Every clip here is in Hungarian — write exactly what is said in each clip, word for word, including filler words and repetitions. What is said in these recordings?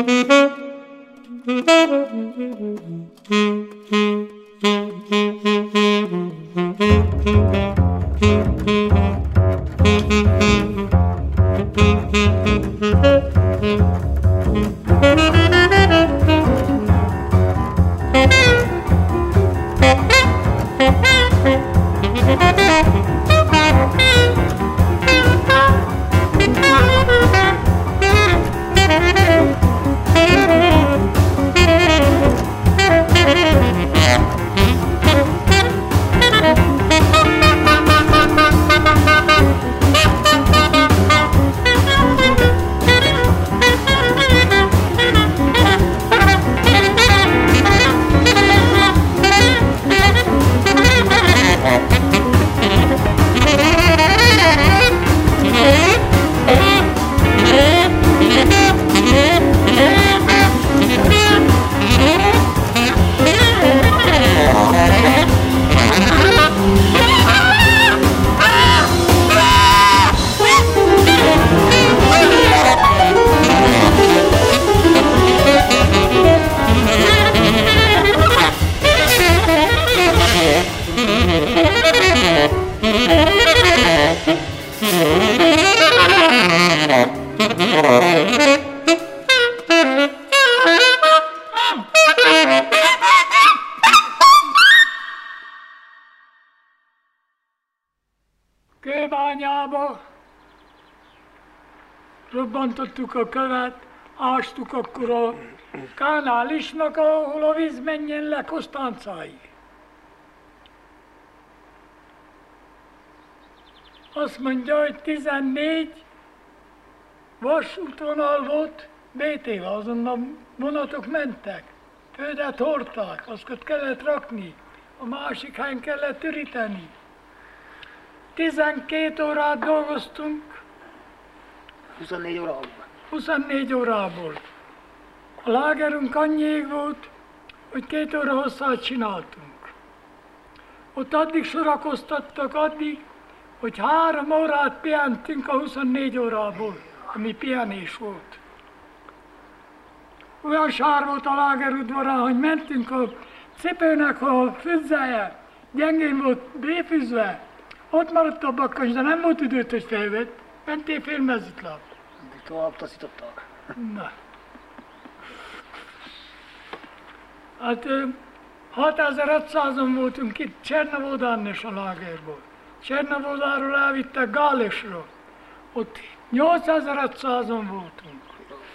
Kőbányába robbantottuk a követ, ástuk akkor a kánálisnak, ahol a víz menjen le Kosztáncáig. Azt mondja, hogy tizennégy vasútvonal volt bé té-vel, azon a vonatok mentek, földet hordták, azt kellett rakni, a másik helyen kellett üríteni. tizenkét órát dolgoztunk. huszonnégy órából. huszonnégy órából. A lágerünk annyi volt, hogy két óra hosszát csináltunk. Ott addig sorakoztattak, addig, hogy három órát pihentünk a huszonnégy órából, ami pihenés volt. Olyan sár volt a lágerudvarán, hogy mentünk a cipőnek a fűzzeje, gyengén volt béfűzve, ott maradt a bakkas, de nem volt időt, hogy felvett, mentél fél mezitláb. Tovább taszítottak. Na. Hát hatezer-ötszázan voltunk itt Csernavodán és a lágerból. Csernavodáról elvittek Gálesra. Ott nyolcezer-ötszázan voltunk.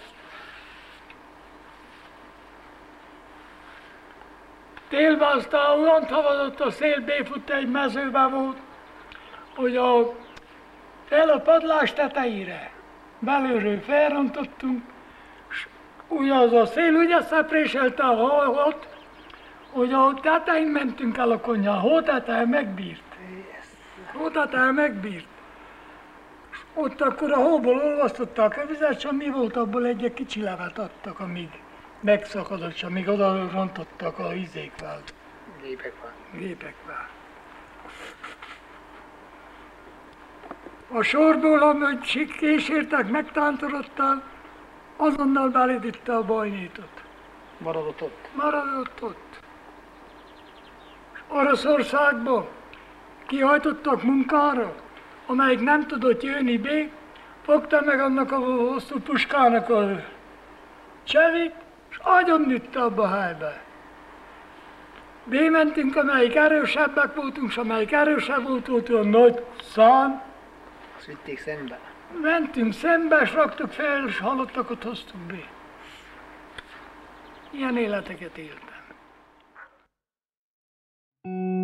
Télben aztán olyan tavazott a szél, béfut egy mezőbe volt, hogy a, fel a padlás tetejére belülről felrontottunk, és úgy az a szél úgy összepréselte a havat, hogy a tetején mentünk el a konyha, a hóteteje megbírt. A hóteteje megbírt. És ott akkor a hóból olvasztották a vizet, és mi volt, abból egy kicsi levet adtak, amíg megszakadott, és amíg oda rontottak a izékvel. Gépekvel. Gépekvel. A sorból, amit kísértek, megtántorodtál, azonnal beléditte a bajnétot. Maradott ott. Maradott ott. Oroszországba kihajtottak munkára, amelyik nem tudott jönni be, fogta meg annak a hosszú puskának a csevét, és agyon nőtte abba a helybe. Bémentünk, amelyik erősebbek voltunk, és amelyik erősebb volt, volt olyan nagy szám. Azt vitték szembe. Mentünk szembe, és raktuk fel, és halottakat hoztunk be. Ilyen életeket éltem.